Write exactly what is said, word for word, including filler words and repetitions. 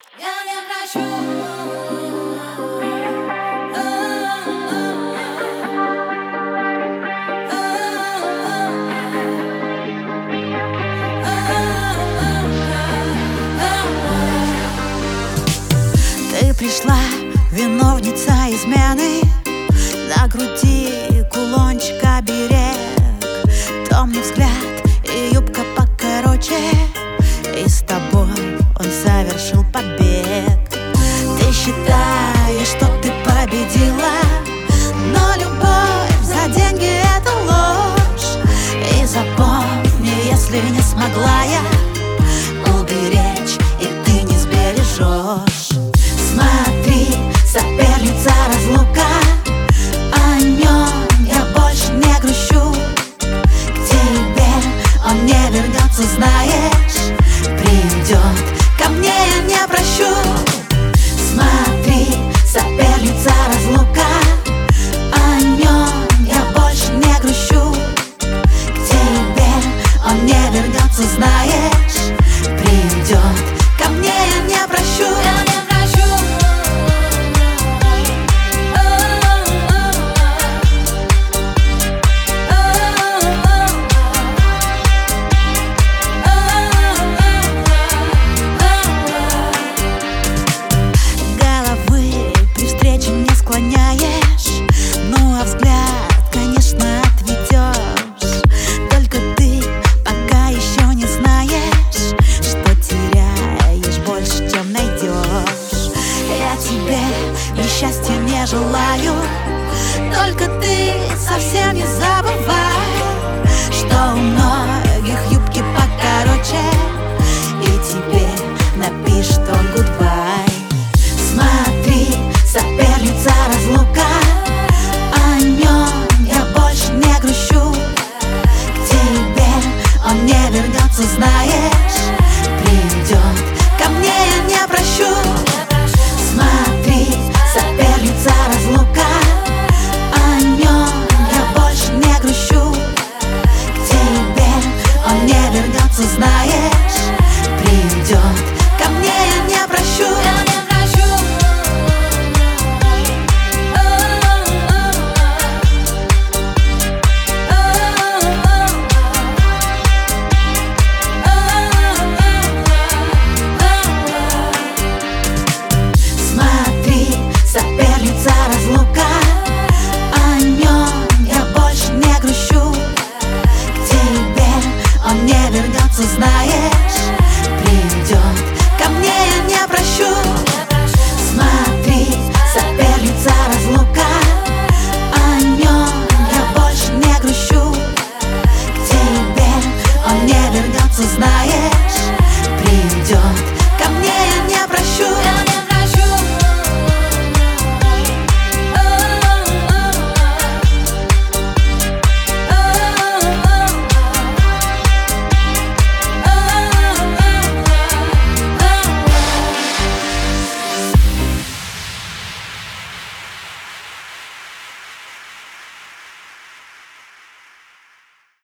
Я не прощу. Ты пришла, виновница измены, на груди кулончик оберег, томный взгляд и юбка покороче, и с тобой он совершил побег. Ты считаешь, что ты победила, но любовь за деньги — это ложь. И запомни, если не смогла я уберечь, и ты не сбережешь. Смотри, соперница разлука, о нем я больше не грущу. К тебе он не вернется, знаешь, придет, ко мне я не прощу. Смотри, соперница разлука, о нем я больше не грущу. К тебе он не вернется, знаешь, придет, ко мне я не прощу. Склоняешь, ну а взгляд, конечно, отведешь. Только ты пока еще не знаешь, что теряешь больше, чем найдешь. Я тебе несчастья не желаю, только ты совсем не забывай, что у многих юбки покороче,